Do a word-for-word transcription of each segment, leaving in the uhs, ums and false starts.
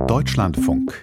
Deutschlandfunk.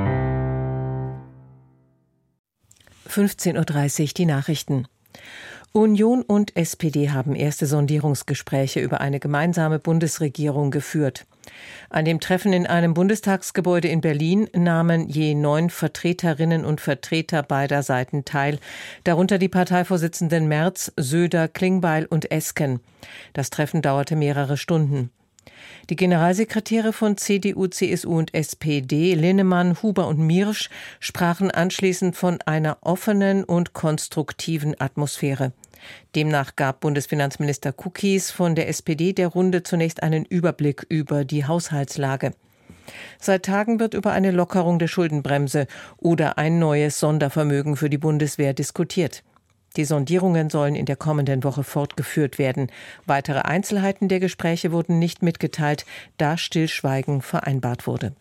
fünfzehn Uhr dreißig, die Nachrichten. Union und S P D haben erste Sondierungsgespräche über eine gemeinsame Bundesregierung geführt. An dem Treffen in einem Bundestagsgebäude in Berlin nahmen je neun Vertreterinnen und Vertreter beider Seiten teil, darunter die Parteivorsitzenden Merz, Söder, Klingbeil und Esken. Das Treffen dauerte mehrere Stunden. Die Generalsekretäre von C D U, C S U und S P D, Linnemann, Huber und Miersch, sprachen anschließend von einer offenen und konstruktiven Atmosphäre. Demnach gab Bundesfinanzminister Kukis von der S P D der Runde zunächst einen Überblick über die Haushaltslage. Seit Tagen wird über eine Lockerung der Schuldenbremse oder ein neues Sondervermögen für die Bundeswehr diskutiert. Die Sondierungen sollen in der kommenden Woche fortgeführt werden. Weitere Einzelheiten der Gespräche wurden nicht mitgeteilt, da Stillschweigen vereinbart wurde.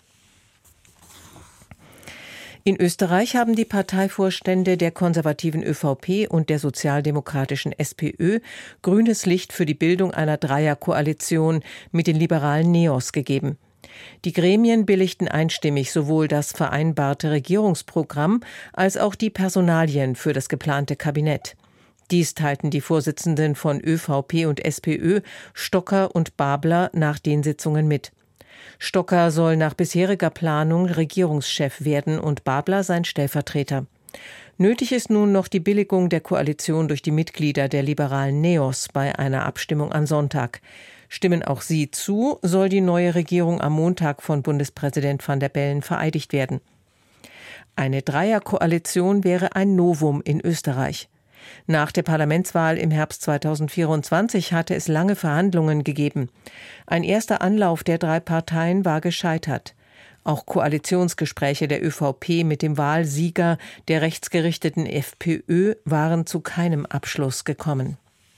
In Österreich haben die Parteivorstände der konservativen ÖVP und der sozialdemokratischen SPÖ grünes Licht für die Bildung einer Dreierkoalition mit den liberalen Neos gegeben. Die Gremien billigten einstimmig sowohl das vereinbarte Regierungsprogramm als auch die Personalien für das geplante Kabinett. Dies teilten die Vorsitzenden von ÖVP und SPÖ, Stocker und Babler, nach den Sitzungen mit. Stocker soll nach bisheriger Planung Regierungschef werden und Babler sein Stellvertreter. Nötig ist nun noch die Billigung der Koalition durch die Mitglieder der liberalen Neos bei einer Abstimmung am Sonntag. Stimmen auch sie zu, soll die neue Regierung am Montag von Bundespräsident Van der Bellen vereidigt werden. Eine Dreierkoalition wäre ein Novum in Österreich. Nach der Parlamentswahl im Herbst zweitausendvierundzwanzig hatte es lange Verhandlungen gegeben. Ein erster Anlauf der drei Parteien war gescheitert. Auch Koalitionsgespräche der ÖVP mit dem Wahlsieger der rechtsgerichteten FPÖ waren zu keinem Abschluss gekommen.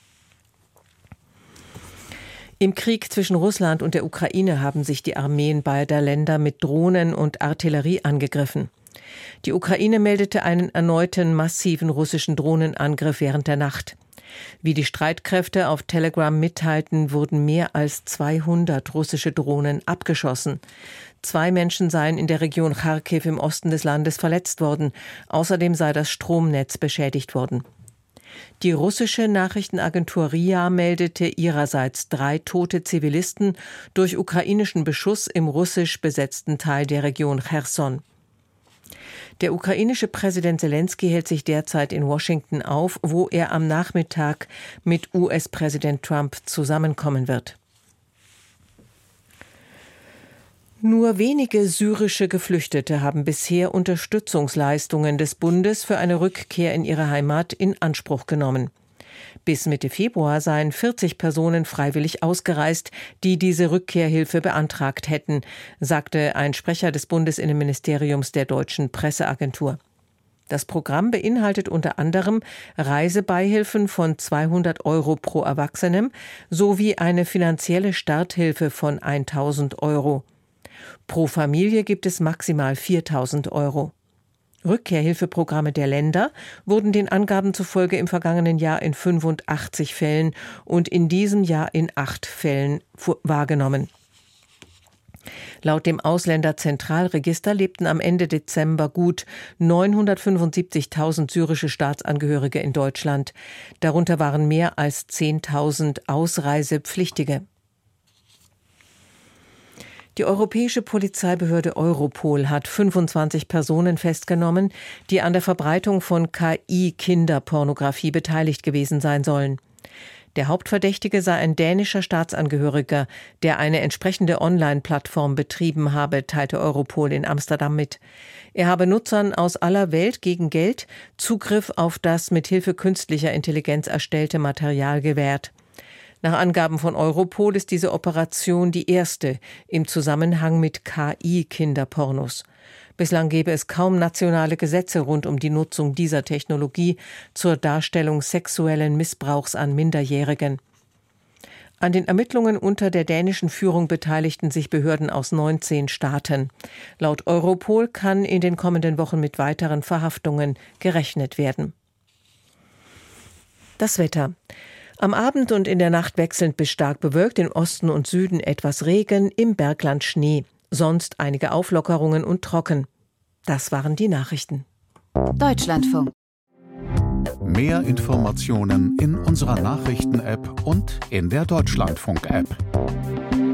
Im Krieg zwischen Russland und der Ukraine haben sich die Armeen beider Länder mit Drohnen und Artillerie angegriffen. Die Ukraine meldete einen erneuten massiven russischen Drohnenangriff während der Nacht. Wie die Streitkräfte auf Telegram mitteilten, wurden mehr als zweihundert russische Drohnen abgeschossen. Zwei Menschen seien in der Region Charkiw im Osten des Landes verletzt worden. Außerdem sei das Stromnetz beschädigt worden. Die russische Nachrichtenagentur R I A meldete ihrerseits drei tote Zivilisten durch ukrainischen Beschuss im russisch besetzten Teil der Region Cherson. Der ukrainische Präsident Selenskyj hält sich derzeit in Washington auf, wo er am Nachmittag mit U S-Präsident Trump zusammenkommen wird. Nur wenige syrische Geflüchtete haben bisher Unterstützungsleistungen des Bundes für eine Rückkehr in ihre Heimat in Anspruch genommen. Bis Mitte Februar seien vierzig Personen freiwillig ausgereist, die diese Rückkehrhilfe beantragt hätten, sagte ein Sprecher des Bundesinnenministeriums der deutschen Presseagentur. Das Programm beinhaltet unter anderem Reisebeihilfen von zweihundert Euro pro Erwachsenem sowie eine finanzielle Starthilfe von tausend Euro. Pro Familie gibt es maximal viertausend Euro. Rückkehrhilfeprogramme der Länder wurden den Angaben zufolge im vergangenen Jahr in fünfundachtzig Fällen und in diesem Jahr in acht Fällen wahrgenommen. Laut dem Ausländerzentralregister lebten am Ende Dezember gut neunhundertfünfundsiebzigtausend syrische Staatsangehörige in Deutschland. Darunter waren mehr als zehntausend Ausreisepflichtige. Die europäische Polizeibehörde Europol hat fünfundzwanzig Personen festgenommen, die an der Verbreitung von K I-Kinderpornografie beteiligt gewesen sein sollen. Der Hauptverdächtige sei ein dänischer Staatsangehöriger, der eine entsprechende Online-Plattform betrieben habe, teilte Europol in Amsterdam mit. Er habe Nutzern aus aller Welt gegen Geld Zugriff auf das mit Hilfe künstlicher Intelligenz erstellte Material gewährt. Nach Angaben von Europol ist diese Operation die erste im Zusammenhang mit K I-Kinderpornos. Bislang gäbe es kaum nationale Gesetze rund um die Nutzung dieser Technologie zur Darstellung sexuellen Missbrauchs an Minderjährigen. An den Ermittlungen unter der dänischen Führung beteiligten sich Behörden aus neunzehn Staaten. Laut Europol kann in den kommenden Wochen mit weiteren Verhaftungen gerechnet werden. Das Wetter. Am Abend und in der Nacht wechselnd bis stark bewölkt, im Osten und Süden etwas Regen, im Bergland Schnee. sonst einige Auflockerungen und trocken. Das waren die Nachrichten. Deutschlandfunk. Mehr Informationen in unserer Nachrichten-App und in der Deutschlandfunk-App.